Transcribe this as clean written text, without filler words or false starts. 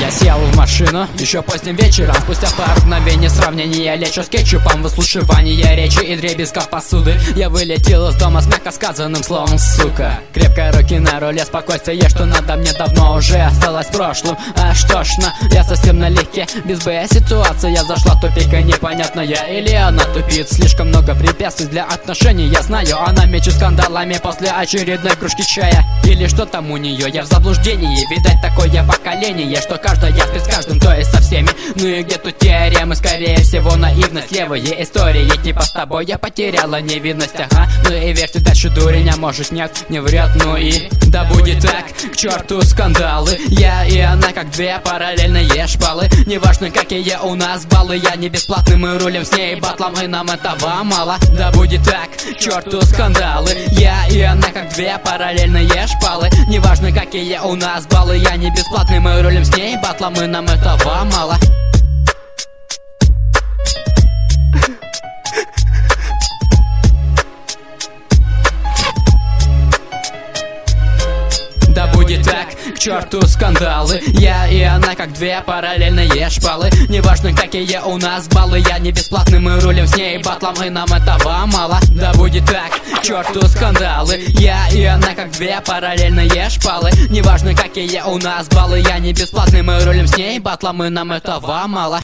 Я сел в машину еще поздним вечером. Спустя пару мгновений сравнения лечу с кетчупом. Выслушивание речи и дребезгов посуды. Я вылетел из дома с мягко сказанным словом сука. Крепкой руки на руле, спокойствие, что надо мне давно уже осталось в прошлом. Аж тошно, я совсем налегке. Без боя ситуация зашла в тупик, и непонятно, я или она тупит. Слишком много препятствий для отношений, я знаю. Она мечет скандалами после очередной кружки чая. Или что там у нее, я в заблуждении. Видать, такое поколение, что каждая спит с каждым, то есть со всеми. Ну и где тут теоремы, скорее всего наивность. Левые истории, типа с тобой я потеряла невинность, ага. Ну и верьте дальше, дурень, а может нет, не врет. Ну и да будет так, к черту скандалы. Я и она как две параллельные шпалы. Неважно какие у нас баллы, я не бесплатный, мы рулим с ней батлом, и нам этого мало. Да будет так, к черту скандалы. Я и она как две параллельные шпалы. Неважно какие у нас баллы, я не бесплатный, мы рулим с ней батлом, и нам этого мало. Да будет так, к черту скандалы. Я и она как две параллельные шпалы. Неважно какие у нас баллы, я не бесплатный, мы рулим с ней батлом, и нам этого мало. Да будет так, к черту скандалы. Я и она как две параллельные шпалы. Неважно какие у нас баллы, я не бесплатный, мы рулим с ней батлом, и нам этого мало.